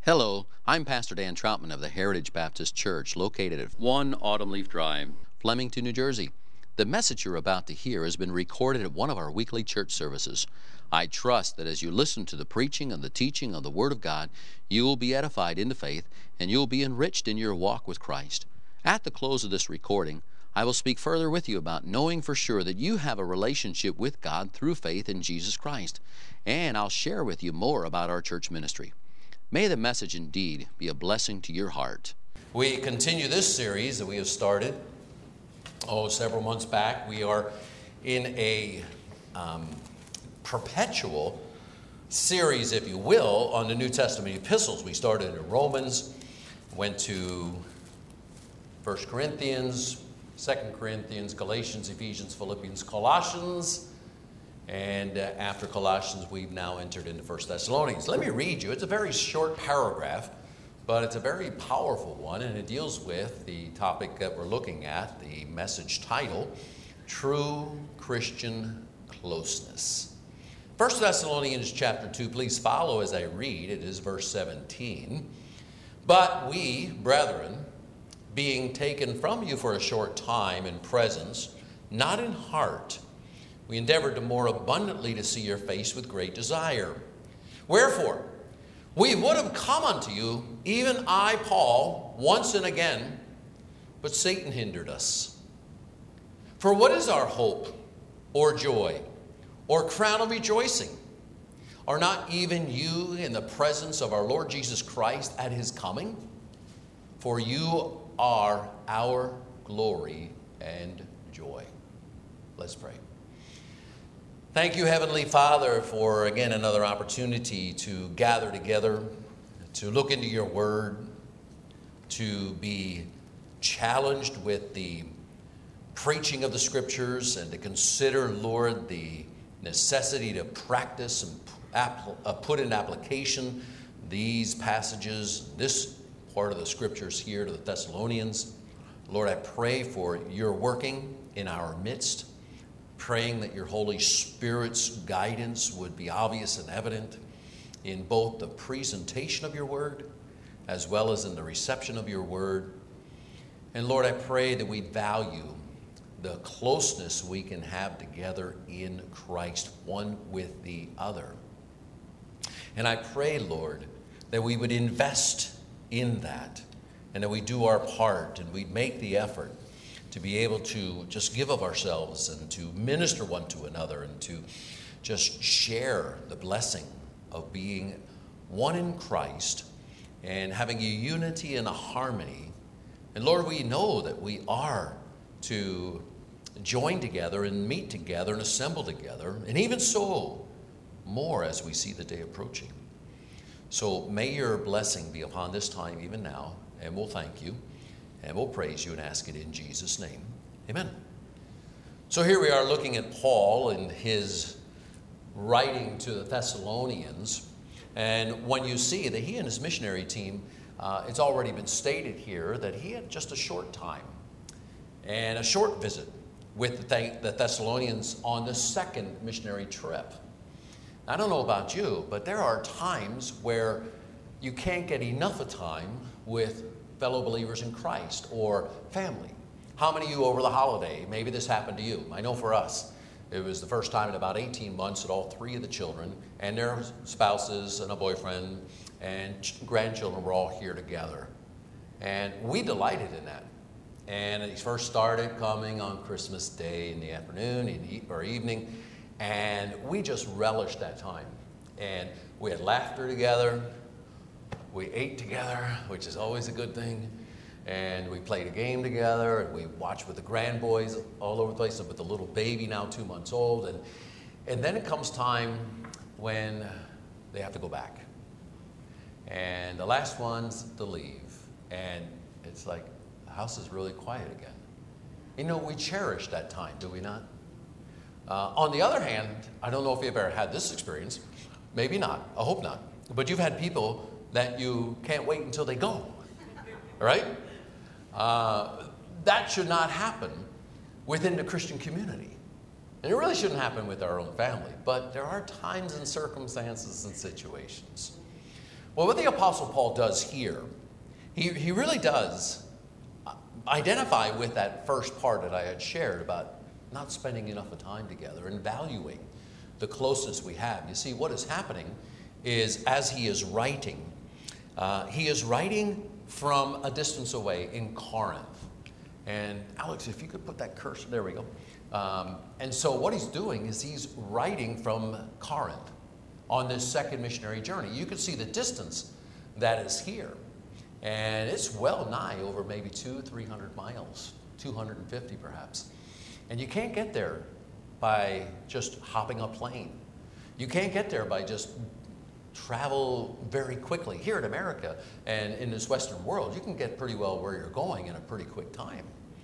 Hello, I'm Pastor Dan Troutman of the Heritage Baptist Church, located at 1 Autumn Leaf Drive, Flemington, New Jersey. The message you're about to hear has been recorded at one of our weekly church services. I trust that as you listen to the preaching and the teaching of the Word of God, you will be edified into faith and you will be enriched in your walk with Christ. At the close of this recording, I will speak further with you about knowing for sure that you have a relationship with God through faith in Jesus Christ. And I'll share with you more about our church ministry. May the message indeed be a blessing to your heart. We continue this series that we have started, several months back. We are in a perpetual series, if you will, on the New Testament epistles. We started in Romans, went to 1 Corinthians, 2 Corinthians, Galatians, Ephesians, Philippians, Colossians, and after Colossians, we've now entered into 1 Thessalonians. Let me read you. It's a very short paragraph, but it's a very powerful one, and it deals with the topic that we're looking at, the message title, True Christian Closeness. 1 Thessalonians chapter 2, please follow as I read. It is verse 17. But we, brethren, being taken from you for a short time in presence, not in heart, we endeavored to more abundantly to see your face with great desire. Wherefore, we would have come unto you, even I, Paul, once and again, but Satan hindered us. For what is our hope, or joy, or crown of rejoicing? Are not even you in the presence of our Lord Jesus Christ at his coming? For you are our glory and joy. Let's pray. Thank you, Heavenly Father, for again another opportunity to gather together, to look into your word, to be challenged with the preaching of the scriptures, and to consider, Lord, the necessity to practice and put in application these passages, this part of the scriptures here to the Thessalonians. Lord, I pray for your working in our midst, praying that your Holy Spirit's guidance would be obvious and evident in both the presentation of your word as well as in the reception of your word. And Lord, I pray that we value the closeness we can have together in Christ, one with the other. And I pray, Lord, that we would invest in that and that we do our part and we'd make the effort to be able to just give of ourselves and to minister one to another and to just share the blessing of being one in Christ and having a unity and a harmony. And Lord, we know that we are to join together and meet together and assemble together, and even so, more as we see the day approaching. So may your blessing be upon this time even now, and we'll thank you. And we'll praise you and ask it in Jesus' name. Amen. So here we are looking at Paul in his writing to the Thessalonians. And when you see that he and his missionary team, it's already been stated here that he had just a short time and a short visit with the Thessalonians on the second missionary trip. I don't know about you, but there are times where you can't get enough of time with fellow believers in Christ or family. How many of you over the holiday, maybe this happened to you? I know for us, it was the first time in about 18 months that all three of the children and their spouses and a boyfriend and grandchildren were all here together. And we delighted in that. And it first started coming on Christmas Day in the afternoon or evening, and we just relished that time. And we had laughter together. We ate together, which is always a good thing, and we played a game together, and we watched with the grandboys all over the place, and with the little baby now 2 months old, and then it comes time when they have to go back, and the last ones to leave, and it's like the house is really quiet again. You know, we cherish that time, do we not? On the other hand, I don't know if you've ever had this experience, maybe not, I hope not, but you've had people that you can't wait until they go, right? That should not happen within the Christian community. And it really shouldn't happen with our own family, but there are times and circumstances and situations Well, what the Apostle Paul does here, he really does identify with that first part that I had shared about not spending enough time together and valuing the closeness we have. You see, what is happening is as he is writing from a distance away in Corinth. And Alex, if you could put that cursor, there we go. And so what he's doing is he's writing from Corinth on this second missionary journey. You can see the distance that is here. And it's well nigh over maybe 200-300 miles, 250 perhaps. And you can't get there by just hopping a plane. You can't get there by just travel very quickly. Here in America and in this Western world, you can get pretty well where you're going in a pretty quick time.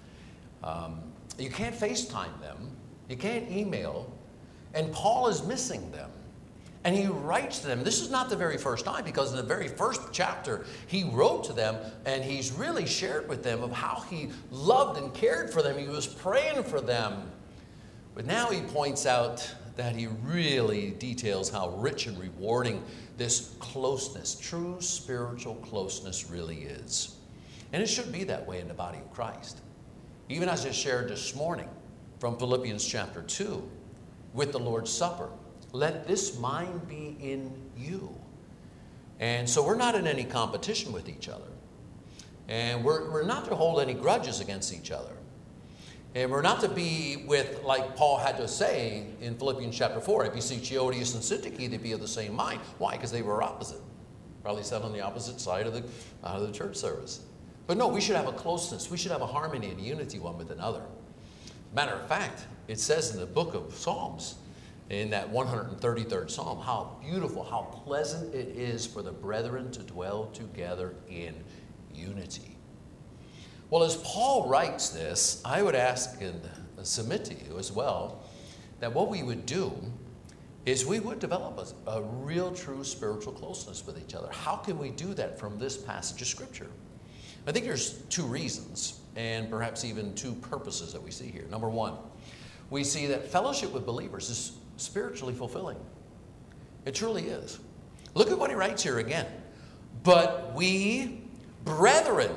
You can't FaceTime them. You can't email. And Paul is missing them. And he writes to them. This is not the very first time, because in the very first chapter, he wrote to them, and he's really shared with them of how he loved and cared for them. He was praying for them. But now he points out that he really details how rich and rewarding this closeness, true spiritual closeness really is. And it should be that way in the body of Christ. Even as I shared this morning from Philippians chapter 2 with the Lord's Supper. Let this mind be in you. And so we're not in any competition with each other. And we're not to hold any grudges against each other. And we're not to be with, like Paul had to say in Philippians chapter 4, I beseech Euodias and Syntyche to be of the same mind. Why? Because they were opposite. Probably sat on the opposite side of the church service. But no, we should have a closeness. We should have a harmony and a unity one with another. Matter of fact, it says in the book of Psalms, in that 133rd Psalm, how beautiful, how pleasant it is for the brethren to dwell together in unity. Well, as Paul writes this, I would ask and submit to you as well that what we would do is we would develop a real, true spiritual closeness with each other. How can we do that from this passage of Scripture? I think there's two reasons, and perhaps even two purposes that we see here. Number one, we see that fellowship with believers is spiritually fulfilling. It truly is. Look at what he writes here again. But we, brethren,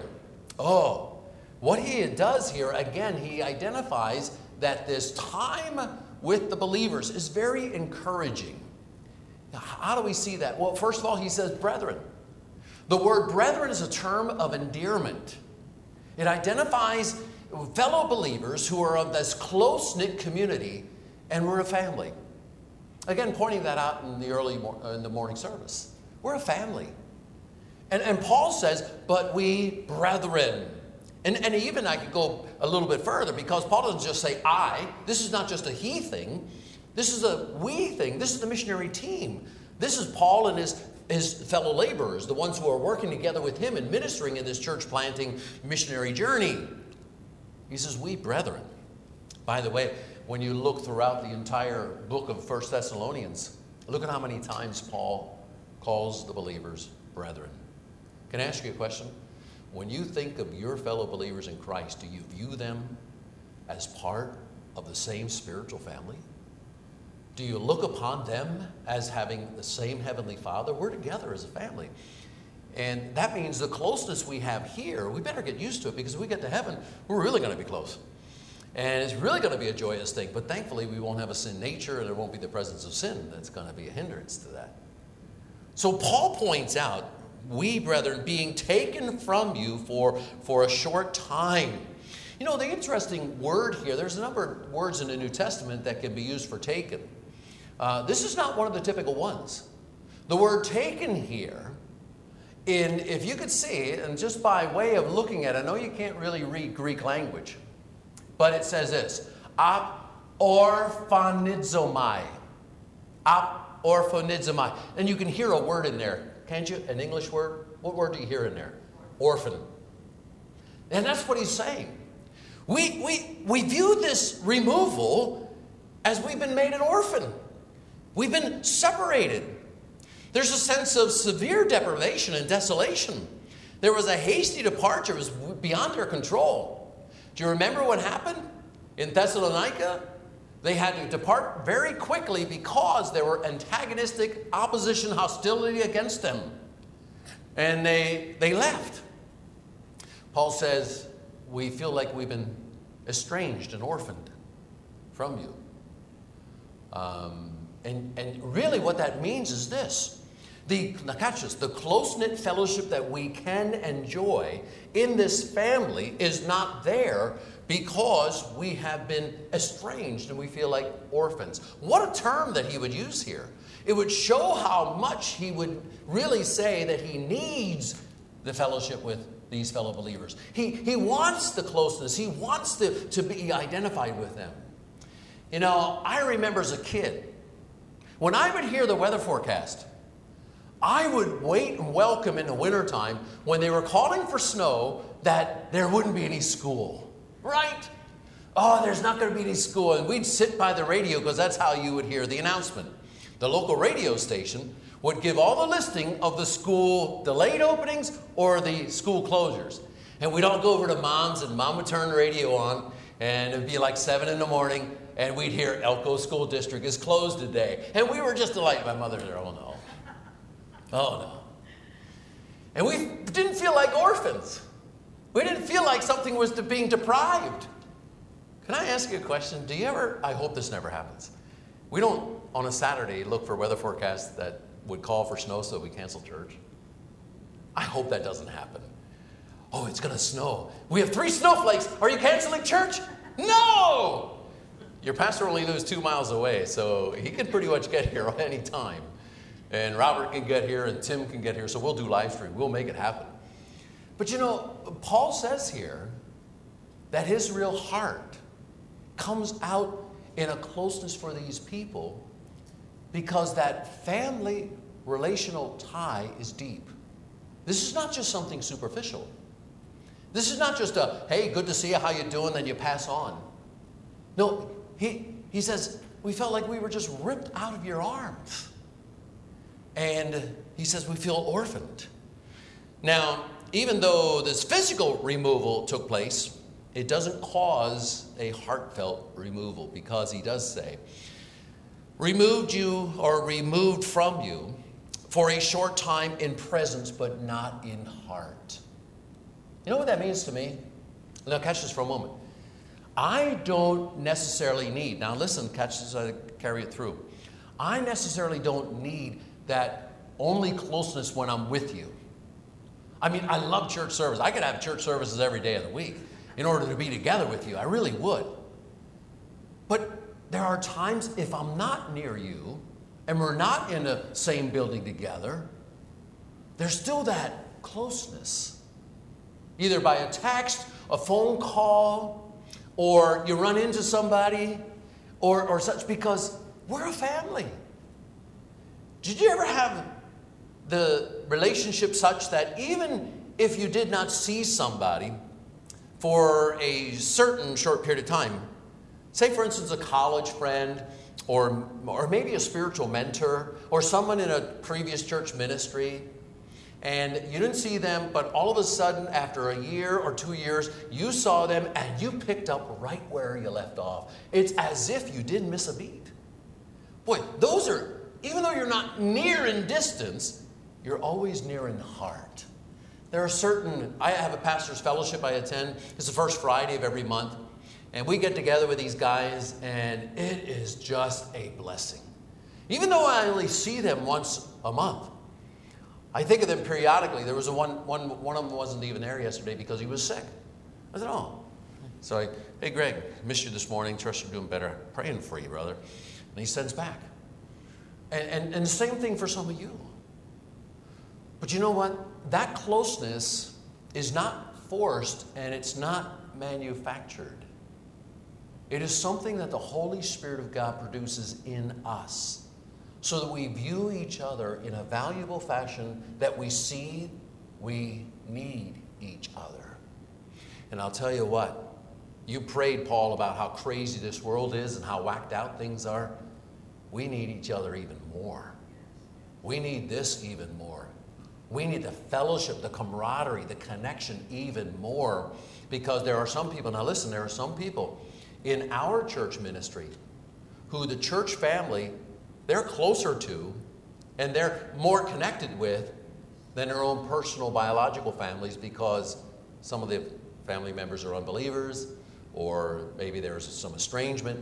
what he does here, again, he identifies that this time with the believers is very encouraging. Now, how do we see that? Well, first of all, he says brethren. The word brethren is a term of endearment. It identifies fellow believers who are of this close-knit community, and we're a family. Again, pointing that out in the morning service. We're a family. And Paul says, but we brethren. And even I could go a little bit further, because Paul doesn't just say I. This is not just a he thing. This is a we thing. This is the missionary team. This is Paul and his fellow laborers, the ones who are working together with him and ministering in this church planting missionary journey. He says, we brethren. By the way, when you look throughout the entire book of 1 Thessalonians, look at how many times Paul calls the believers brethren. Can I ask you a question? When you think of your fellow believers in Christ, do you view them as part of the same spiritual family? Do you look upon them as having the same Heavenly Father? We're together as a family. And that means the closeness we have here, we better get used to it, because if we get to heaven, we're really going to be close. And it's really going to be a joyous thing. But thankfully, we won't have a sin nature, and there won't be the presence of sin that's going to be a hindrance to that. So Paul points out, we, brethren, being taken from you for a short time. You know, the interesting word here, there's a number of words in the New Testament that can be used for taken. This is not one of the typical ones. The word taken here, if you could see, and just by way of looking at it, I know you can't really read Greek language, but it says this, orphonizomai. Orphonizomai. And you can hear a word in there, can't you? An English word? What word do you hear in there? Orphan. And that's what he's saying. We view this removal as we've been made an orphan. We've been separated. There's a sense of severe deprivation and desolation. There was a hasty departure. It was beyond their control. Do you remember what happened in Thessalonica? They had to depart very quickly because there were antagonistic opposition, hostility against them. And they left. Paul says, we feel like we've been estranged and orphaned from you. And really what that means is this. Now catch this, the close-knit fellowship that we can enjoy in this family is not there because we have been estranged and we feel like orphans. What a term that he would use here. It would show how much he would really say that he needs the fellowship with these fellow believers. He wants the closeness. He wants to be identified with them. You know, I remember as a kid, when I would hear the weather forecast, I would wait and welcome in the wintertime when they were calling for snow that there wouldn't be any school, right? Oh, there's not going to be any school. And we'd sit by the radio because that's how you would hear the announcement. The local radio station would give all the listing of the school delayed openings or the school closures. And we'd all go over to Mom's, and Mom would turn the radio on, and it would be like 7 in the morning, and we'd hear Elko School District is closed today. And we were just delighted. My mother said, oh no. Oh no. And we didn't feel like orphans. We didn't feel like something was being deprived. Can I ask you a question? Do you ever, I hope this never happens. We don't, on a Saturday, look for weather forecasts that would call for snow so we cancel church. I hope that doesn't happen. Oh, it's going to snow. We have 3 snowflakes. Are you canceling church? No! Your pastor only lives 2 miles away, so he can pretty much get here any time. And Robert can get here, and Tim can get here, so we'll do live stream. We'll make it happen. But you know, Paul says here that his real heart comes out in a closeness for these people because that family relational tie is deep. This is not just something superficial. This is not just a, hey, good to see you, how you doing, then you pass on. No, he says, we felt like we were just ripped out of your arms. And he says we feel orphaned. Now, even though this physical removal took place, it doesn't cause a heartfelt removal, because he does say, removed you or removed from you for a short time in presence, but not in heart. You know what that means to me? Now catch this for a moment. I don't necessarily need, now listen, catch this, I carry it through. I necessarily don't need that only closeness when I'm with you. I mean, I love church service. I could have church services every day of the week in order to be together with you. I really would. But there are times if I'm not near you and we're not in the same building together, there's still that closeness. Either by a text, a phone call, or you run into somebody or such, because we're a family. Did you ever have the relationship such that even if you did not see somebody for a certain short period of time, say for instance a college friend or maybe a spiritual mentor or someone in a previous church ministry, and you didn't see them, but all of a sudden after a year or 2 years, you saw them and you picked up right where you left off. It's as if you didn't miss a beat. Boy, those are, even though you're not near in distance, you're always near in heart. There are certain, I have a pastor's fellowship I attend. It's the first Friday of every month. And we get together with these guys, and it is just a blessing. Even though I only see them once a month, I think of them periodically. There was one of them wasn't even there yesterday because he was sick. I said, oh. So hey, Greg, missed you this morning. Trust you're doing better. Praying for you, brother. And he sends back. And the same thing for some of you. But you know what? That closeness is not forced and it's not manufactured. It is something that the Holy Spirit of God produces in us so that we view each other in a valuable fashion, that we see we need each other. And I'll tell you what, you prayed, Paul, about how crazy this world is and how whacked out things are. We need each other even more. We need this even more. We need the fellowship, the camaraderie, the connection even more, because there are some people, now listen, there are some people in our church ministry who the church family, they're closer to and they're more connected with than their own personal biological families, because some of the family members are unbelievers, or maybe there's some estrangement.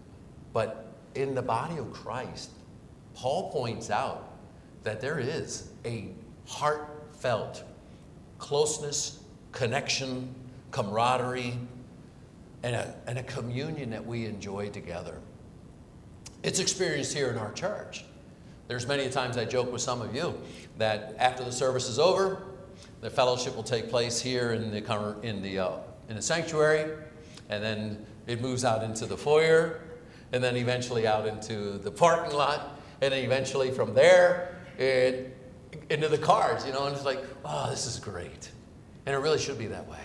But in the body of Christ, Paul points out that there is a heartfelt closeness, connection, camaraderie, and a communion that we enjoy together. It's experienced here in our church. There's many times I joke with some of you that after the service is over, the fellowship will take place here in the sanctuary, and then it moves out into the foyer, and then eventually out into the parking lot, and then eventually from there into the cars, and it's like, oh, this is great. And it really should be that way.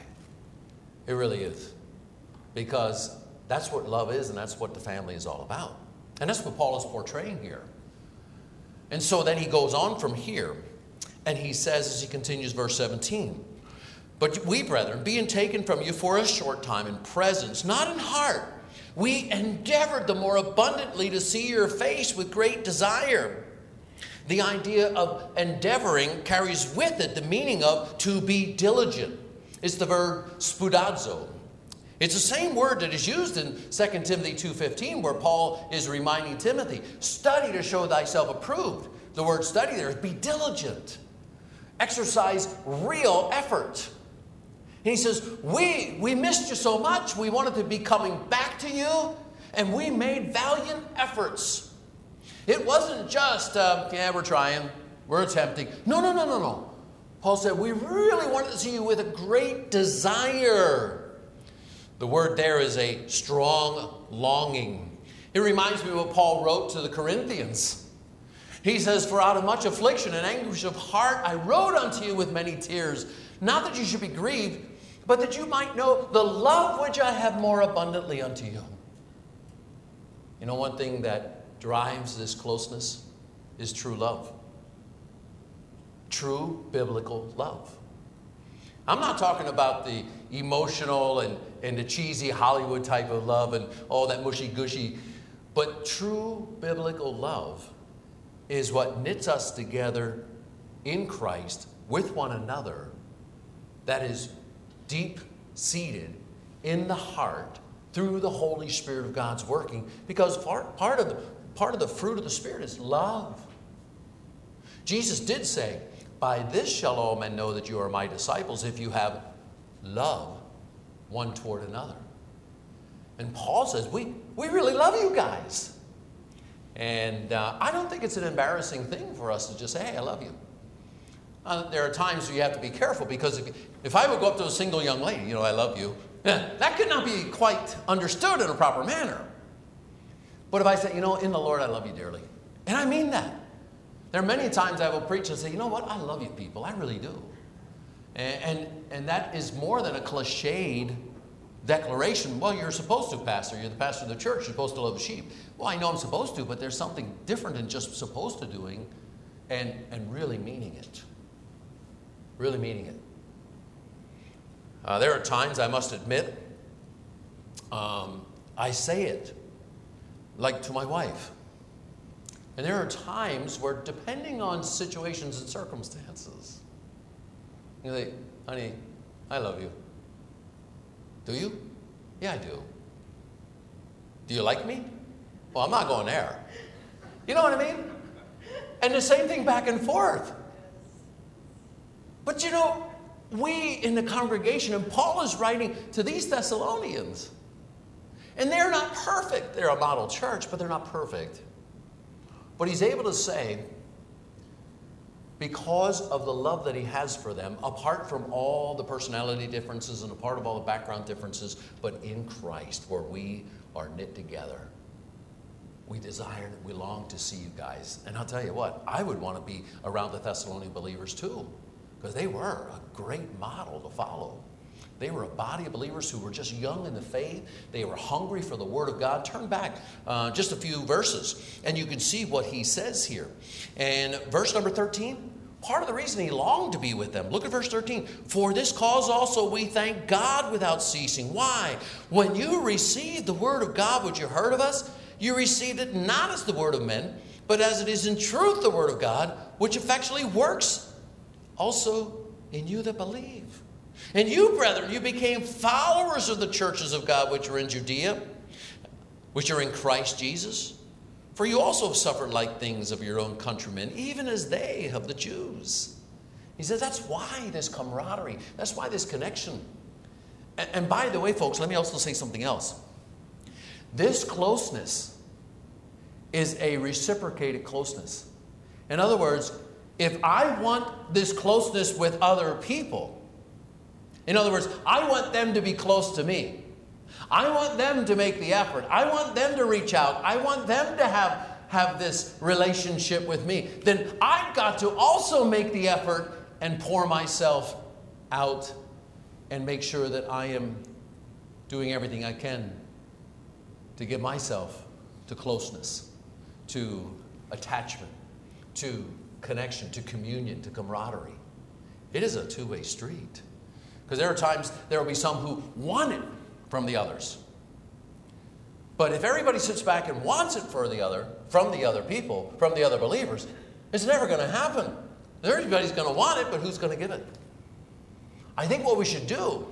It really is. Because that's what love is, and that's what the family is all about. And that's what Paul is portraying here. And so then he goes on from here, and he says, as he continues, verse 17, "But we, brethren, being taken from you for a short time in presence, not in heart, we endeavored the more abundantly to see your face with great desire." The idea of endeavoring carries with it the meaning of to be diligent. It's the verb spoudazo. It's the same word that is used in 2 Timothy 2:15, where Paul is reminding Timothy, study to show thyself approved. The word study there is be diligent. Exercise real effort. And he says, we missed you so much. We wanted to be coming back to you, and we made valiant efforts. It wasn't just, we're trying, we're attempting. No. Paul said, we really wanted to see you with a great desire. The word there is a strong longing. It reminds me of what Paul wrote to the Corinthians. He says, "For out of much affliction and anguish of heart I wrote unto you with many tears, not that you should be grieved, but that you might know the love which I have more abundantly unto you." You know, one thing that drives this closeness is true love. True biblical love. I'm not talking about the emotional and the cheesy Hollywood type of love and all that mushy-gushy, but true biblical love is what knits us together in Christ with one another, that is deep-seated in the heart through the Holy Spirit of God's working, because part of the fruit of the Spirit is love. Jesus did say, "By this shall all men know that you are my disciples, if you have love one toward another." And Paul says, we really love you guys. And I don't think it's an embarrassing thing for us to just say, "Hey, I love you." There are times where you have to be careful, because if I would go up to a single young lady, "I love you," that could not be quite understood in a proper manner. But if I say, "In the Lord, I love you dearly," and I mean that. There are many times I will preach and say, "You know what? I love you people. I really do." And that is more than a cliched declaration. "Well, you're supposed to, Pastor. You're the pastor of the church. You're supposed to love the sheep." Well, I know I'm supposed to, but there's something different than just supposed to doing and really meaning it. Really meaning it. There are times, I must admit, I say it, like to my wife. And there are times where, depending on situations and circumstances, you say, "Honey, I love you." "Do you?" "Yeah, I do." "Do you like me?" "Well, I'm not going there." You know what I mean? And the same thing back and forth. But we in the congregation, and Paul is writing to these Thessalonians, and they're not perfect. They're a model church, but they're not perfect. But he's able to say, because of the love that he has for them, apart from all the personality differences and apart of all the background differences, but in Christ, where we are knit together, we desire, we long to see you guys. And I'll tell you what, I would want to be around the Thessalonian believers too, because they were a great model to follow. They were a body of believers who were just young in the faith. They were hungry for the Word of God. Turn back just a few verses, and you can see what he says here. And verse number 13, part of the reason he longed to be with them. Look at verse 13. "For this cause also we thank God without ceasing." Why? "When you received the Word of God which you heard of us, you received it not as the word of men, but as it is in truth the Word of God, which effectually works also in you that believe. And you, brethren, you became followers of the churches of God which are in Judea, which are in Christ Jesus. For you also have suffered like things of your own countrymen, even as they of the Jews. He says that's why this camaraderie, that's why this connection. And by the way, folks, let me also say something else. This closeness is a reciprocated closeness. In other words, if I want this closeness with other people, in other words, I want them to be close to me. I want them to make the effort. I want them to reach out. I want them to have this relationship with me. Then I've got to also make the effort and pour myself out and make sure that I am doing everything I can to get myself to closeness, to attachment, to connection, to communion, to camaraderie. It is a two-way street. Because there are times there will be some who want it from the others. But if everybody sits back and wants it from the other people, from the other believers, it's never going to happen. Everybody's going to want it, but who's going to give it? I think what we should do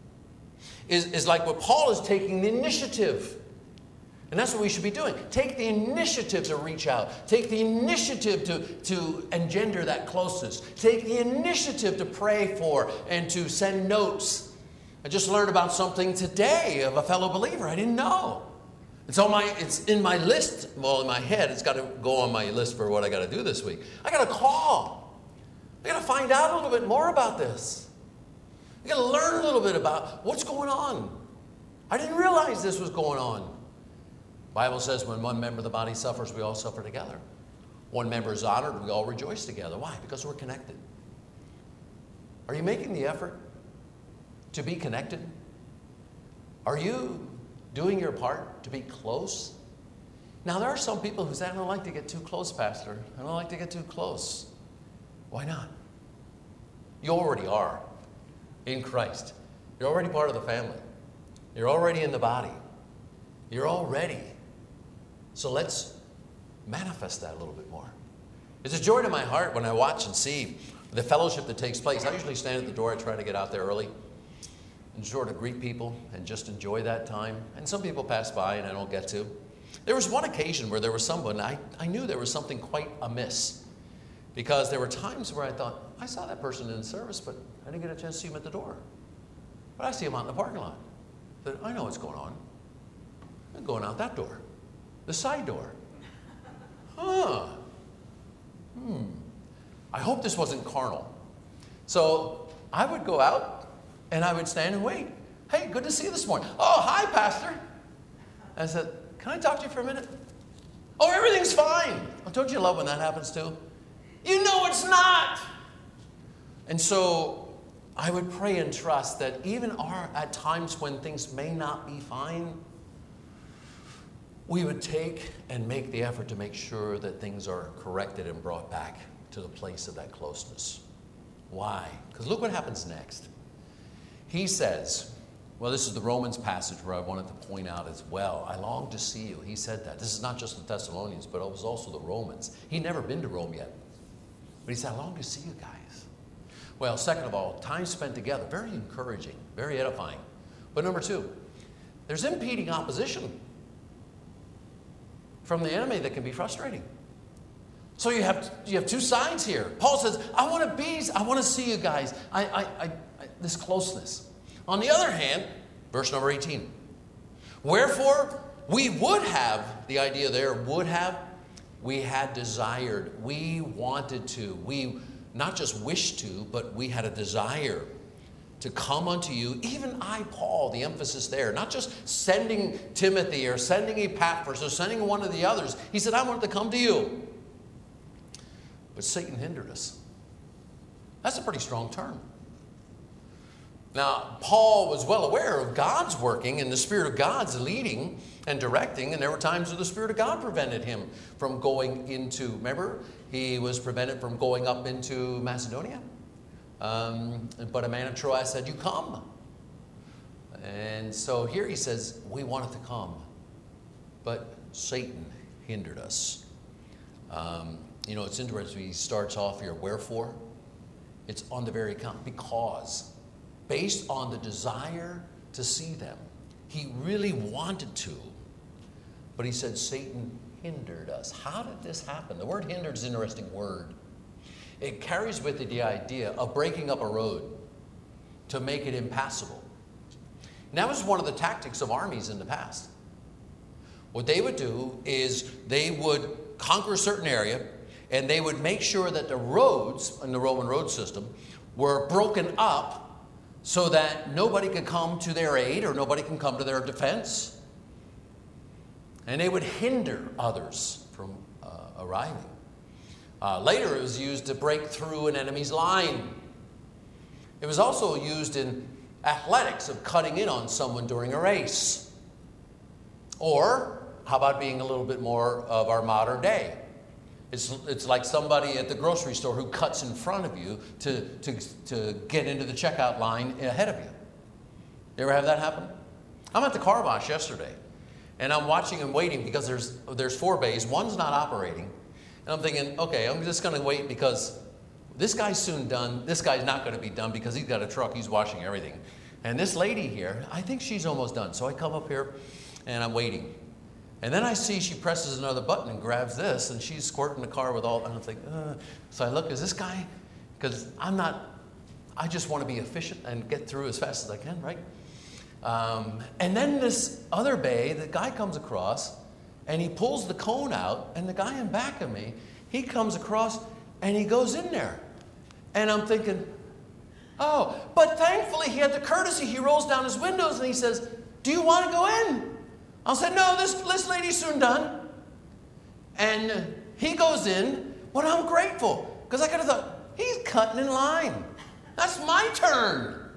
is like what Paul is taking the initiative. And that's what we should be doing. Take the initiative to reach out. Take the initiative to engender that closeness. Take the initiative to pray for and to send notes. I just learned about something today of a fellow believer I didn't know. It's in my list. Well, in my head, it's got to go on my list for what I got to do this week. I got to call. I got to find out a little bit more about this. I got to learn a little bit about what's going on. I didn't realize this was going on. The Bible says when one member of the body suffers, we all suffer together. One member is honored, we all rejoice together. Why? Because we're connected. Are you making the effort to be connected? Are you doing your part to be close? Now, there are some people who say, I don't like to get too close, Pastor. I don't like to get too close. Why not? You already are in Christ. You're already part of the family. You're already in the body. You're already. So let's manifest that a little bit more. It's a joy to my heart when I watch and see the fellowship that takes place. I usually stand at the door. I try to get out there early and sort of greet people and just enjoy that time. And some people pass by and I don't get to. There was one occasion where there was someone, I knew there was something quite amiss. Because there were times where I thought, I saw that person in the service, but I didn't get a chance to see him at the door. But I see him out in the parking lot. I know what's going on. I'm going out that door. The side door. I hope this wasn't carnal. So I would go out and I would stand and wait. Hey, good to see you this morning. Oh, hi, Pastor. I said, can I talk to you for a minute? Oh, everything's fine. Oh, don't you love when that happens too? You know it's not. And so I would pray and trust that even at times when things may not be fine, we would take and make the effort to make sure that things are corrected and brought back to the place of that closeness. Why? Because look what happens next. He says, well, this is the Romans passage where I wanted to point out as well. I long to see you. He said that. This is not just the Thessalonians, but it was also the Romans. He'd never been to Rome yet. But he said, I long to see you guys. Well, second of all, time spent together. Very encouraging, very edifying. But number two, there's impeding opposition from the enemy that can be frustrating. So you have two sides here. Paul says, I want to see you guys. This closeness. On the other hand, verse number 18. Wherefore, we would have, the idea there, would have, we had desired, we wanted to, we not just wished to, but we had a desire to come unto you, even I, Paul, the emphasis there, not just sending Timothy or sending Epaphras or sending one of the others. He said, I wanted to come to you. But Satan hindered us. That's a pretty strong term. Now, Paul was well aware of God's working and the Spirit of God's leading and directing, and there were times where the Spirit of God prevented him from going into, remember, he was prevented from going up into Macedonia. But a man of Troy said, you come. And so here he says, we wanted to come, but Satan hindered us. It's interesting. He starts off here, wherefore? It's on the very account because, based on the desire to see them. He really wanted to, but he said Satan hindered us. How did this happen? The word hindered is an interesting word. It carries with it the idea of breaking up a road to make it impassable. And that was one of the tactics of armies in the past. What they would do is they would conquer a certain area, and they would make sure that the roads in the Roman road system were broken up so that nobody could come to their aid or nobody can come to their defense. And they would hinder others from arriving. Later it was used to break through an enemy's line. It was also used in athletics of cutting in on someone during a race. Or, how about being a little bit more of our modern day? It's like somebody at the grocery store who cuts in front of you to get into the checkout line ahead of you. You ever have that happen? I'm at the car wash yesterday, and I'm watching and waiting because there's 4 bays. One's not operating. And I'm thinking, okay, I'm just going to wait because this guy's soon done. This guy's not going to be done because he's got a truck. He's washing everything. And this lady here, I think she's almost done. So I come up here, and I'm waiting. And then I see she presses another button and grabs this, and she's squirting the car with all, and I'm thinking, So I look, is this guy? Because I just want to be efficient and get through as fast as I can, right? And then this other bay, the guy comes across, and he pulls the cone out, and the guy in back of me, he comes across, and he goes in there. And I'm thinking, but thankfully he had the courtesy. He rolls down his windows, and he says, do you want to go in? I'll say, no, this lady's soon done. And he goes in, but I'm grateful. Because I could have thought, he's cutting in line. That's my turn.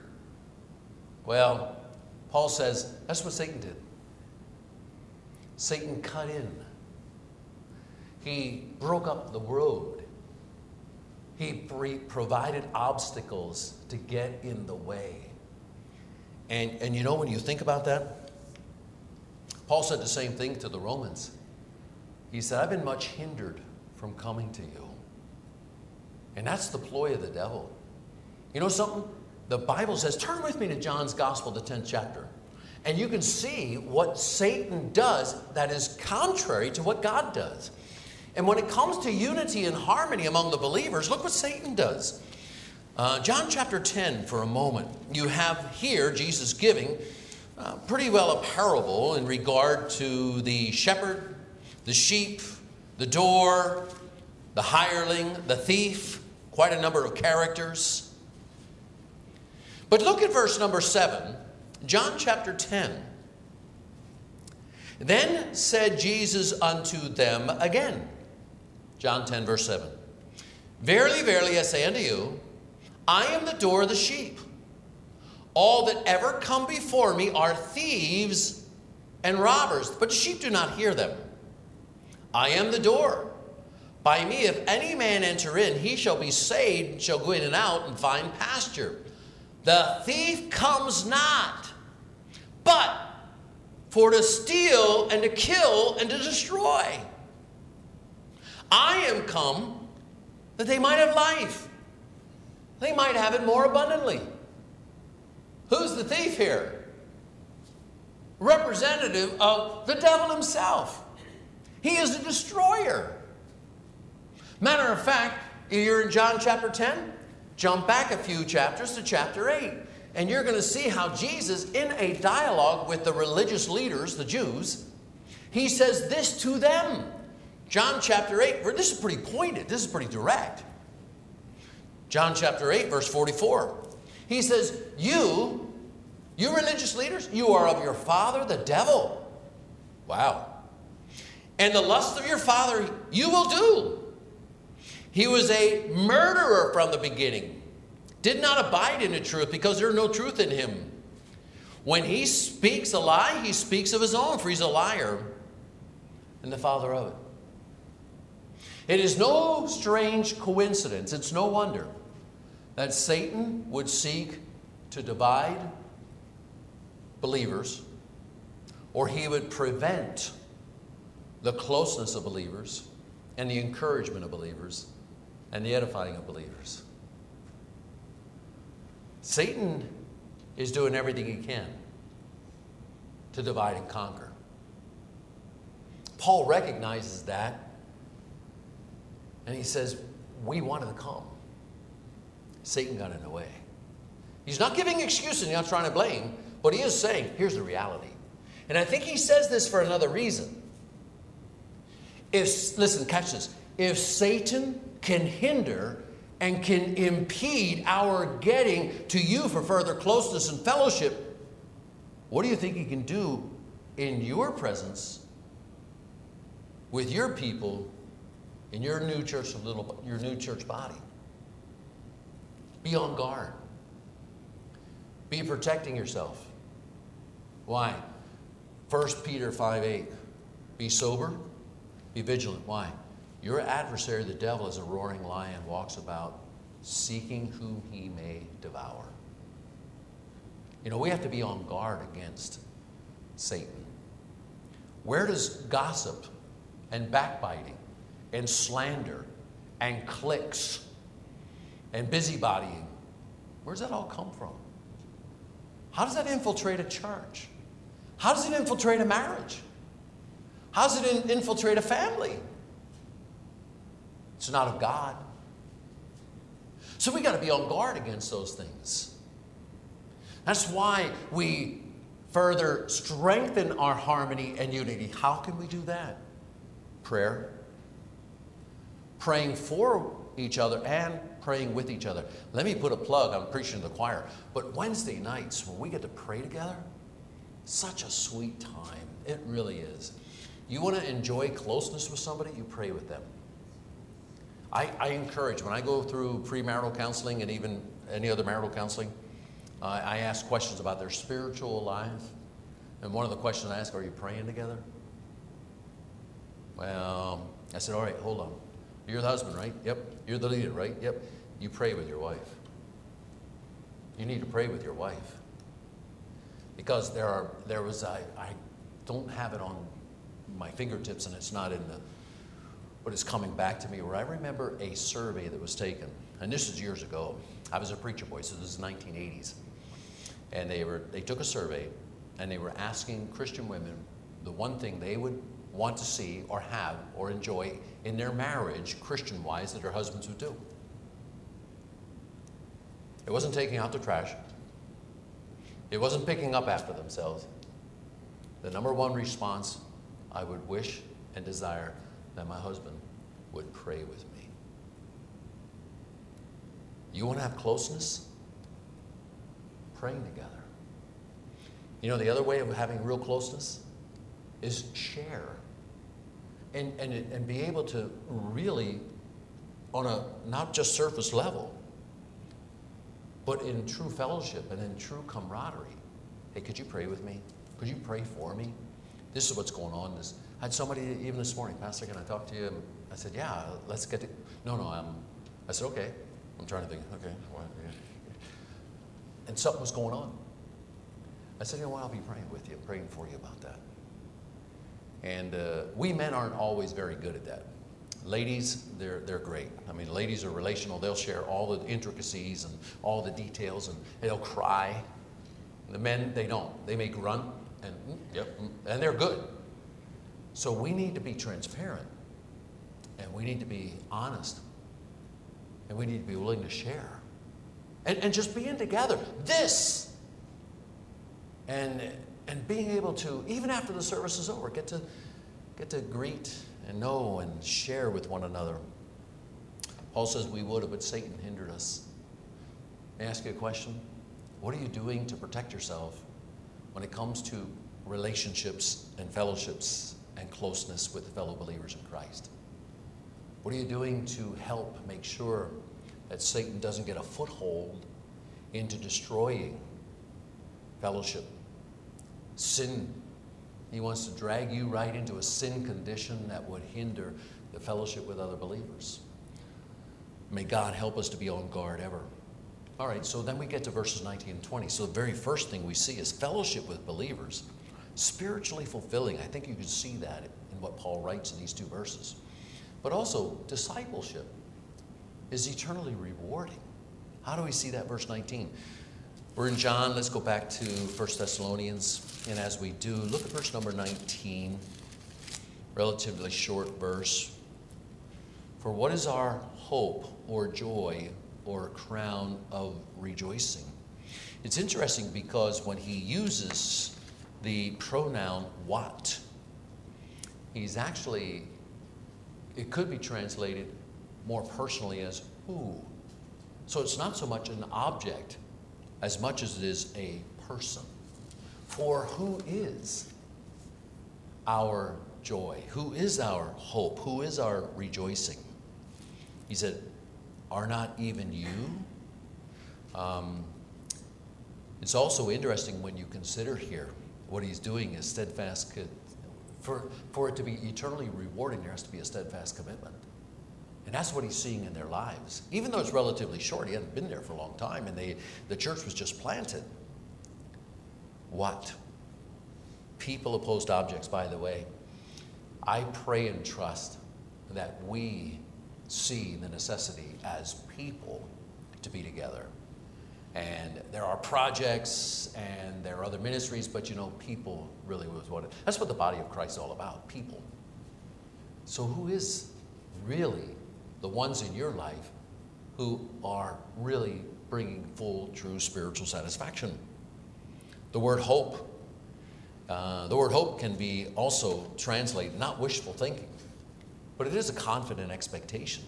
Well, Paul says, that's what Satan did. Satan cut in. He broke up the road. He provided obstacles to get in the way. And you know, when you think about that, Paul said the same thing to the Romans. He said, I've been much hindered from coming to you. And that's the ploy of the devil. You know something? The Bible says, turn with me to John's Gospel, the 10th chapter. And you can see what Satan does that is contrary to what God does. And when it comes to unity and harmony among the believers, look what Satan does. John chapter 10 for a moment. You have here Jesus giving pretty well a parable in regard to the shepherd, the sheep, the door, the hireling, the thief, quite a number of characters. But look at verse number 7, John chapter 10. Then said Jesus unto them again, John 10 verse 7, Verily, verily, I say unto you, I am the door of the sheep. All that ever come before me are thieves and robbers, but the sheep do not hear them. I am the door. By me, if any man enter in, he shall be saved, shall go in and out and find pasture. The thief comes not, but for to steal and to kill and to destroy. I am come that they might have life. They might have it more abundantly. Who's the thief here? Representative of the devil himself. He is the destroyer. Matter of fact, you're in John chapter 10, jump back a few chapters to chapter 8, and you're going to see how Jesus, in a dialogue with the religious leaders, the Jews, he says this to them. John chapter 8, this is pretty pointed, this is pretty direct. John chapter 8, verse 44. He says, you religious leaders, you are of your father, the devil. Wow. And the lust of your father you will do. He was a murderer from the beginning. Did not abide in the truth because there's no truth in him. When he speaks a lie, he speaks of his own, for he's a liar and the father of it. It is no strange coincidence, it's no wonder that Satan would seek to divide believers, or he would prevent the closeness of believers and the encouragement of believers and the edifying of believers. Satan is doing everything he can to divide and conquer. Paul recognizes that, and he says, we wanted to come. Satan got in the way. He's not giving excuses, he's not trying to blame, but he is saying, here's the reality. And I think he says this for another reason. Listen, catch this. If Satan can hinder and can impede our getting to you for further closeness and fellowship, what do you think he can do in your presence with your people in your new church, your new church body? Be on guard. Be protecting yourself. Why? 1 Peter 5:8. Be sober, be vigilant. Why? Your adversary, the devil, is a roaring lion, walks about seeking whom he may devour. We have to be on guard against Satan. Where does gossip and backbiting and slander and cliques and busybodying, where does that all come from? How does that infiltrate a church? How does it infiltrate a marriage? How does it infiltrate a family? It's not of God. So we got to be on guard against those things. That's why we further strengthen our harmony and unity. How can we do that? Prayer. Praying for each other and praying with each other. Let me put a plug. I'm preaching to the choir. But Wednesday nights, when we get to pray together, such a sweet time. It really is. You want to enjoy closeness with somebody, you pray with them. I encourage, when I go through premarital counseling and even any other marital counseling, I ask questions about their spiritual life. And one of the questions I ask, are you praying together? Well, I said, all right, hold on. You're the husband, right? Yep. You're the leader, right? Yep. You pray with your wife. You need to pray with your wife. Because I don't have it on my fingertips, and it's not in but it's coming back to me, where I remember a survey that was taken, and this is years ago. I was a preacher boy, so this is 1980s. And they took a survey, and they were asking Christian women the one thing they would want to see or have or enjoy in their marriage, Christian-wise, that their husbands would do. It wasn't taking out the trash. It wasn't picking up after themselves. The number one response, I would wish and desire that my husband would pray with me. You want to have closeness? Praying together. The other way of having real closeness is share. And be able to really, on a not just surface level, but in true fellowship and in true camaraderie. Hey, could you pray with me? Could you pray for me? This is what's going on. I had somebody even this morning, Pastor, can I talk to you? I said, yeah, let's get to, I said, okay. I'm trying to think, okay. Well, yeah. And something was going on. I said, I'll be praying with you, praying for you about that. And we men aren't always very good at that. Ladies, they're great. Ladies are relational. They'll share all the intricacies and all the details, and they'll cry. The men, they don't. They may grunt, and they're good. So we need to be transparent, and we need to be honest, and we need to be willing to share, and just being together. And being able to, even after the service is over, get to greet and know and share with one another. Paul says we would have, but Satan hindered us. May I ask you a question? What are you doing to protect yourself when it comes to relationships and fellowships and closeness with fellow believers in Christ? What are you doing to help make sure that Satan doesn't get a foothold into destroying fellowship? Sin. He wants to drag you right into a sin condition that would hinder the fellowship with other believers. May God help us to be on guard ever. All right, so then we get to verses 19 and 20. So the very first thing we see is fellowship with believers. Spiritually fulfilling. I think you can see that in what Paul writes in these two verses. But also, discipleship is eternally rewarding. How do we see that? Verse 19. We're in John. Let's go back to 1 Thessalonians. And as we do, look at verse number 19. Relatively short verse. For what is our hope or joy or crown of rejoicing? It's interesting because when he uses the pronoun what, he's actually, it could be translated more personally as who. So it's not so much an object as much as it is a person. For who is our joy? Who is our hope? Who is our rejoicing? He said, are not even you? It's also interesting when you consider here what he's doing is steadfast. For it to be eternally rewarding, there has to be a steadfast commitment. And that's what he's seeing in their lives. Even though it's relatively short, he hadn't been there for a long time, and the church was just planted. What? People opposed objects, by the way. I pray and trust that we see the necessity as people to be together. And there are projects and there are other ministries, but people really was that's what the body of Christ is all about, people. So who is really the ones in your life who are really bringing full, true spiritual satisfaction? The word hope. The word hope can be also translated, not wishful thinking, but it is a confident expectation.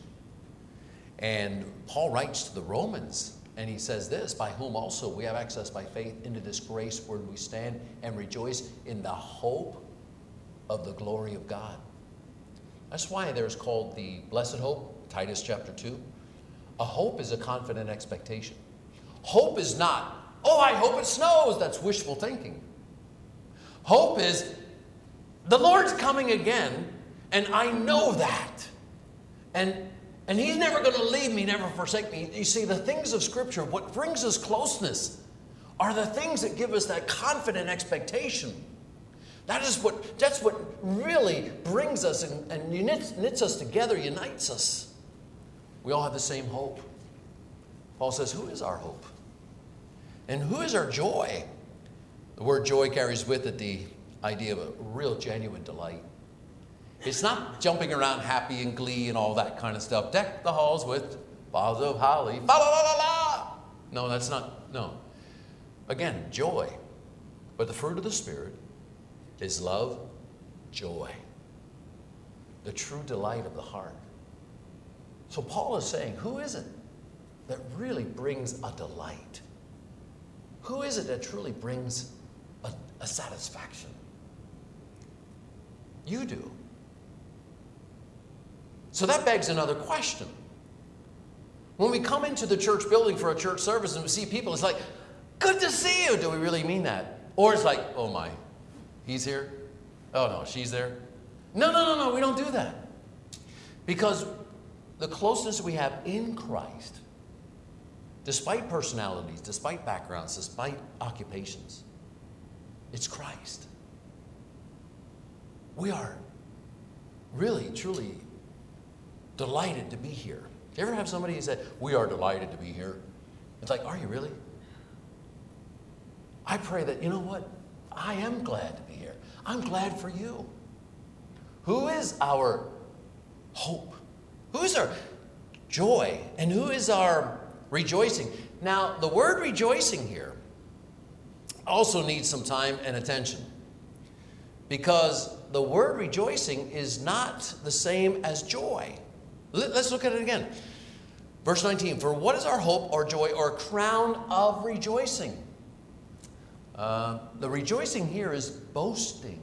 And Paul writes to the Romans, and he says this, by whom also we have access by faith into this grace where we stand and rejoice in the hope of the glory of God. That's why there's called the blessed hope, Titus chapter 2. A hope is a confident expectation. Hope is not, I hope it snows. That's wishful thinking. Hope is, the Lord's coming again, and I know that. And he's never going to leave me, never forsake me. You see, the things of Scripture, what brings us closeness are the things that give us that confident expectation. That's what really brings us and knits us together, unites us. We all have the same hope. Paul says, who is our hope? And who is our joy? The word joy carries with it the idea of a real genuine delight. It's not jumping around happy and glee and all that kind of stuff. Deck the halls with boughs of holly. Fa la la la la. No, that's not. No. Again, joy. But the fruit of the Spirit is love, joy. The true delight of the heart. So Paul is saying, who is it that really brings a delight? Who is it that truly brings a satisfaction? You do. So that begs another question. When we come into the church building for a church service and we see people, it's like, good to see you. Do we really mean that? Or it's like, oh my, he's here? Oh no, she's there? No, we don't do that. Because the closeness we have in Christ, despite personalities, despite backgrounds, despite occupations, it's Christ. We are really, truly delighted to be here. Do you ever have somebody who said, we are delighted to be here? It's like, are you really? I pray that, you know what? I am glad to be here. I'm glad for you. Who is our hope? Who is our joy? And who is our rejoicing? Now, the word rejoicing here also needs some time and attention. Because the word rejoicing is not the same as joy. Let's look at it again. Verse 19, for what is our hope or joy or crown of rejoicing? The rejoicing here is boasting.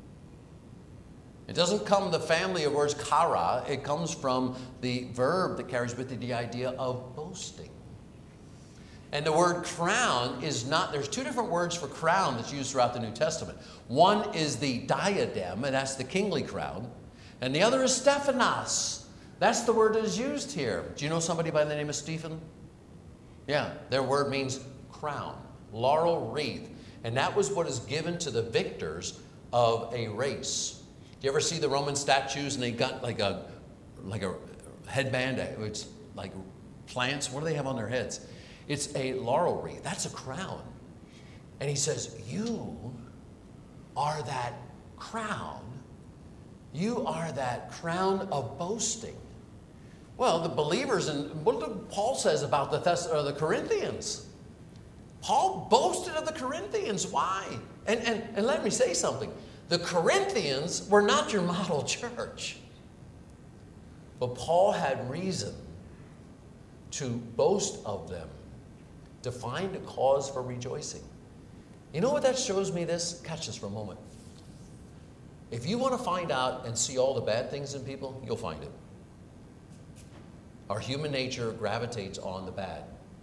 It doesn't come the family of words kara. It comes from the verb that carries with it the idea of boasting. And the word crown is not, there's two different words for crown that's used throughout the New Testament. One is the diadem, and that's the kingly crown. And the other is Stephanos. That's the word that is used here. Do you know somebody by the name of Stephen? Yeah, their word means crown, laurel wreath. And that was what is given to the victors of a race. Do you ever see the Roman statues and they got like a headband? It's like plants. What do they have on their heads? It's a laurel wreath. That's a crown. And he says, you are that crown. You are that crown of boasting. Well, the believers, and what did Paul says about the Corinthians? Paul boasted of the Corinthians. Why? And let me say something. The Corinthians were not your model church. But Paul had reason to boast of them, to find a cause for rejoicing. You know what that shows me this? Catch this for a moment. If you want to find out and see all the bad things in people, you'll find it. Our human nature gravitates on the bad.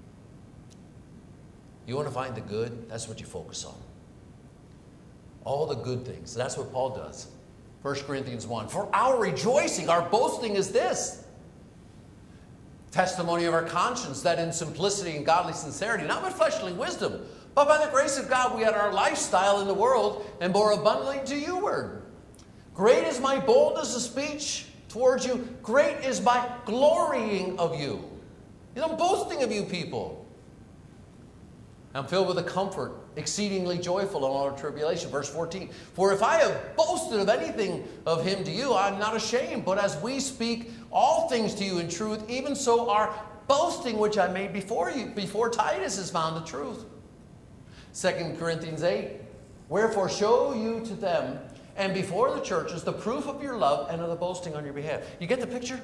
You want to find the good? That's what you focus on. All the good things. That's what Paul does. 1 Corinthians 1. For our rejoicing, our boasting is this. Testimony of our conscience, that in simplicity and godly sincerity, not with fleshly wisdom, but by the grace of God, we had our lifestyle in the world and bore abundantly to you word. Great is my boldness of speech towards you. Great is my glorying of you. I'm boasting of you people. I'm filled with a comfort, exceedingly joyful in all our tribulation. Verse 14. For if I have boasted of anything of him to you, I'm not ashamed. But as we speak all things to you in truth, even so our boasting which I made before you, before Titus has found the truth. 2 Corinthians 8. Wherefore show you to them and before the churches the proof of your love and of the boasting on your behalf. You get the picture?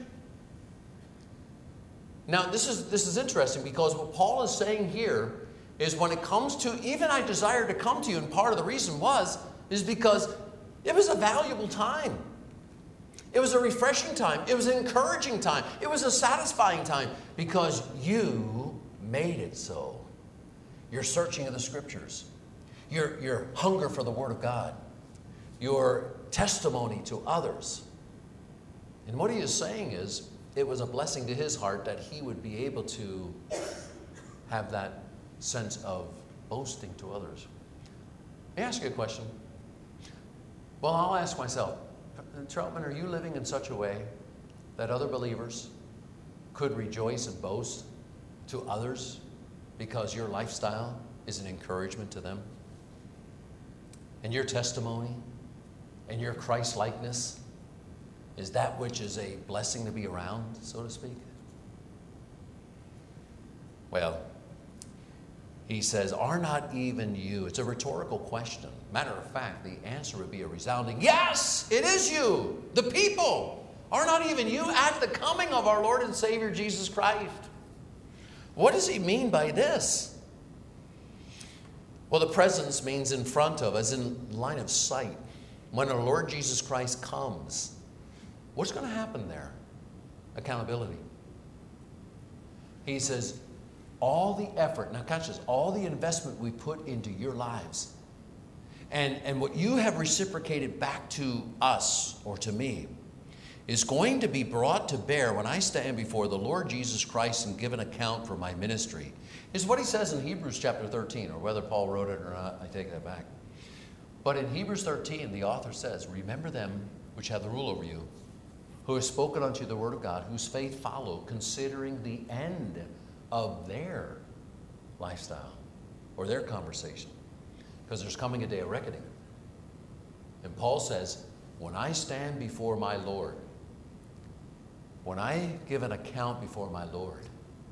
Now this is interesting, because what Paul is saying here is when it comes to, even I desire to come to you, and part of the reason is because it was a valuable time. It was a refreshing time. It was an encouraging time. It was a satisfying time, because you made it so. Your searching of the Scriptures, your hunger for the Word of God, your testimony to others. And what he is saying is, it was a blessing to his heart that he would be able to have that sense of boasting to others. Let me ask you a question. Well, I'll ask myself, Troutman, are you living in such a way that other believers could rejoice and boast to others because your lifestyle is an encouragement to them? And your testimony and your Christ-likeness is that which is a blessing to be around, so to speak? Well, he says, are not even you? It's a rhetorical question. Matter of fact, the answer would be a resounding, yes, it is you, the people. Are not even you at the coming of our Lord and Savior Jesus Christ? What does he mean by this? Well, the presence means in front of, as in line of sight. When our Lord Jesus Christ comes, what's going to happen there? Accountability. He says, all the effort, now catch this, all the investment we put into your lives and what you have reciprocated back to us or to me is going to be brought to bear when I stand before the Lord Jesus Christ and give an account for my ministry. Is what he says in Hebrews chapter 13, or whether Paul wrote it or not, I take that back. But in Hebrews 13, the author says, remember them which have the rule over you, who have spoken unto you the word of God, whose faith follow, considering the end of their lifestyle or their conversation, because there's coming a day of reckoning. And Paul says, when I stand before my Lord, when I give an account before my Lord,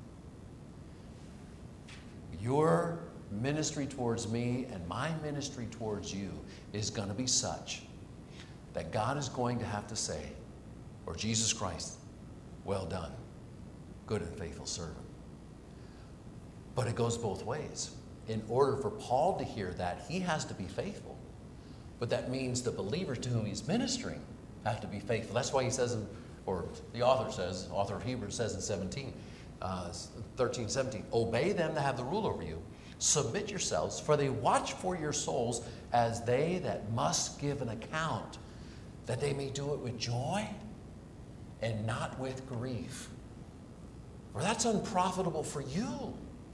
your ministry towards me and my ministry towards you is going to be such that God is going to have to say, or Jesus Christ, well done, good and faithful servant. But it goes both ways. In order for Paul to hear that, he has to be faithful. But that means the believers to whom he's ministering have to be faithful. That's why he says, or the author of Hebrews says in 13, 17, obey them that have the rule over you. Submit yourselves, for they watch for your souls as they that must give an account, that they may do it with joy and not with grief. For that's unprofitable for you.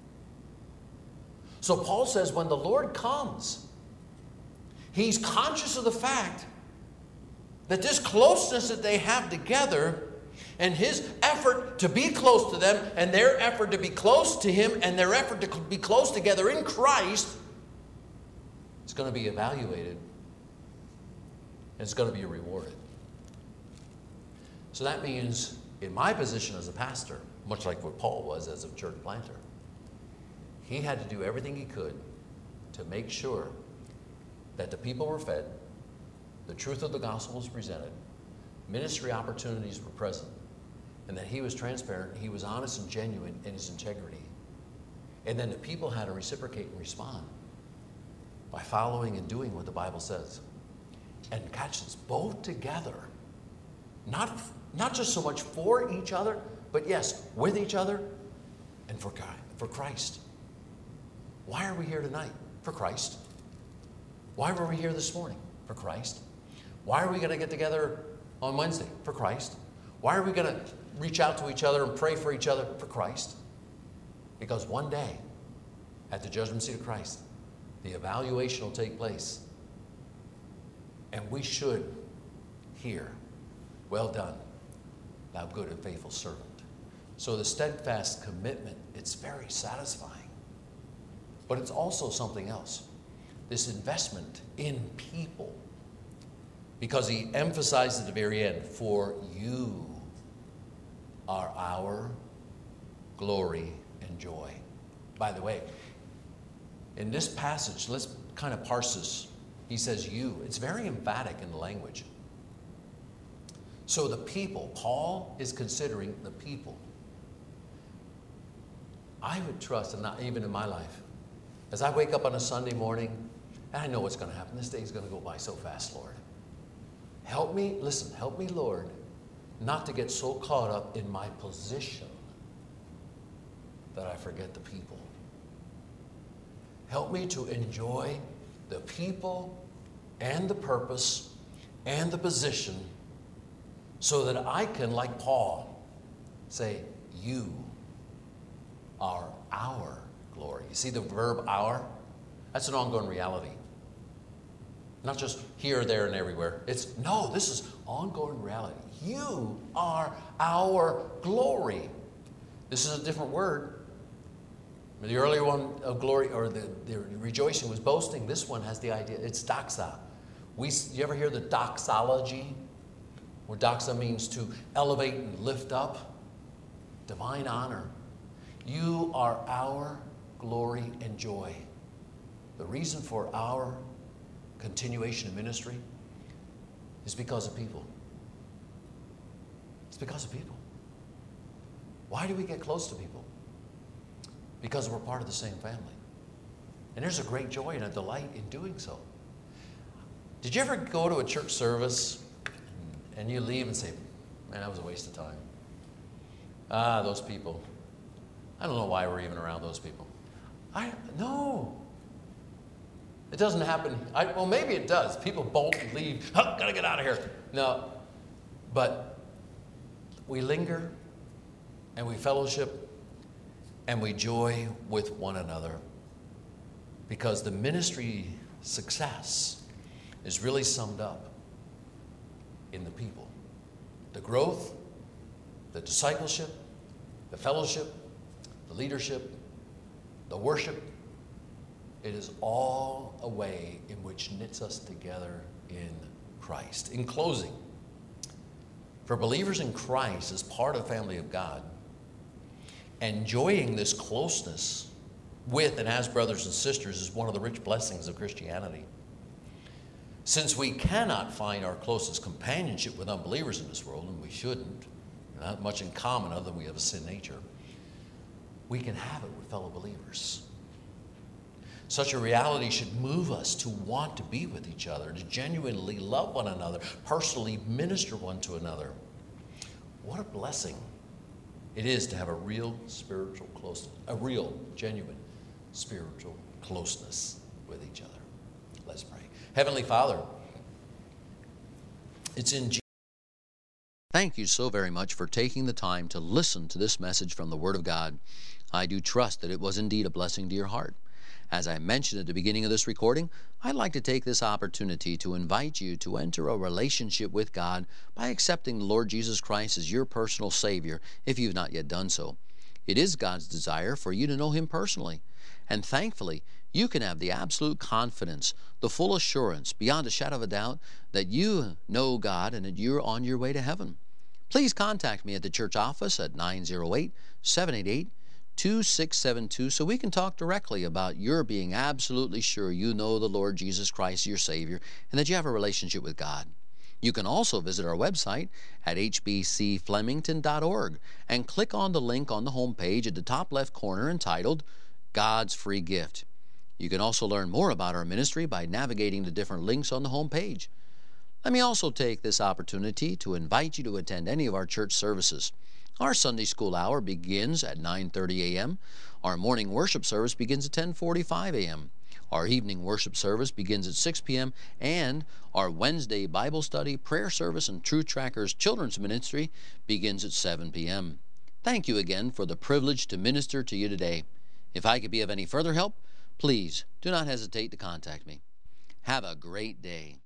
So Paul says when the Lord comes, he's conscious of the fact that this closeness that they have together And his effort to be close to them, and their effort to be close to him, and their effort to be close together in Christ, is going to be evaluated, and it's going to be rewarded. So that means, in my position as a pastor, much like what Paul was as a church planter, he had to do everything he could to make sure that the people were fed, the truth of the gospel was presented, ministry opportunities were present, and that he was transparent, he was honest and genuine in his integrity. And then the people had to reciprocate and respond by following and doing what the Bible says. And catch this, both together, not just so much for each other, but yes, with each other and for God, for Christ. Why are we here tonight? For Christ. Why were we here this morning? For Christ. Why are we going to get together on Wednesday? For Christ. Why are we going to reach out to each other and pray for each other? For Christ. Because one day, at the judgment seat of Christ, the evaluation will take place. And we should hear, well done, thou good and faithful servant. So the steadfast commitment, it's very satisfying. But it's also something else. This investment in people. Because he emphasized at the very end, for you are our glory and joy. By the way, in this passage, let's kind of parse this. He says you. It's very emphatic in the language. So the people, Paul is considering the people. I would trust, and not even in my life, as I wake up on a Sunday morning, and I know what's going to happen. This day is going to go by so fast, Lord. Help me, listen, help me, Lord, not to get so caught up in my position that I forget the people. Help me to enjoy the people and the purpose and the position so that I can, like Paul, say, you are our glory. You see the verb our? That's an ongoing reality. Not just here, there, and everywhere. This is ongoing reality. You are our glory. This is a different word. The earlier one of glory, or the rejoicing, was boasting. This one has the idea, it's doxa. You ever hear the doxology? Where doxa means to elevate and lift up. Divine honor. You are our glory and joy. The reason for our continuation of ministry is because of people. It's because of people. Why do we get close to people? Because we're part of the same family. And there's a great joy and a delight in doing so. Did you ever go to a church service and you leave and say, man, that was a waste of time? Those people. I don't know why we're even around those people. No. It doesn't happen. Well, maybe it does. People bolt and leave. Oh, gotta get out of here. No. But we linger and we fellowship and we joy with one another because the ministry success is really summed up in the people. The growth, the discipleship, the fellowship, the leadership, the worship. It is all a way in which knits us together in Christ. In closing, for believers in Christ as part of the family of God, enjoying this closeness with and as brothers and sisters is one of the rich blessings of Christianity. Since we cannot find our closest companionship with unbelievers in this world, and we shouldn't, not much in common other than we have a sin nature, we can have it with fellow believers. Such a reality should move us to want to be with each other, to genuinely love one another, personally minister one to another. What a blessing it is to have a real spiritual closeness, a real, genuine spiritual closeness with each other. Let's pray. Heavenly Father, it's in Jesus. Thank you so very much for taking the time to listen to this message from the Word of God. I do trust that it was indeed a blessing to your heart. As I mentioned at the beginning of this recording, I'd like to take this opportunity to invite you to enter a relationship with God by accepting the Lord Jesus Christ as your personal Savior if you've not yet done so. It is God's desire for you to know Him personally, and thankfully, you can have the absolute confidence, the full assurance, beyond a shadow of a doubt, that you know God and that you're on your way to heaven. Please contact me at the church office at 908-788-2672 so we can talk directly about your being absolutely sure you know the Lord Jesus Christ, your Savior, and that you have a relationship with God. You can also visit our website at hbcflemington.org and click on the link on the home page at the top left corner entitled God's Free Gift. You can also learn more about our ministry by navigating the different links on the home page. Let me also take this opportunity to invite you to attend any of our church services. Our Sunday school hour begins at 9:30 a.m. Our morning worship service begins at 10:45 a.m. Our evening worship service begins at 6 p.m. and our Wednesday Bible study, prayer service, and Truth Trackers Children's Ministry begins at 7 p.m. Thank you again for the privilege to minister to you today. If I could be of any further help, please do not hesitate to contact me. Have a great day.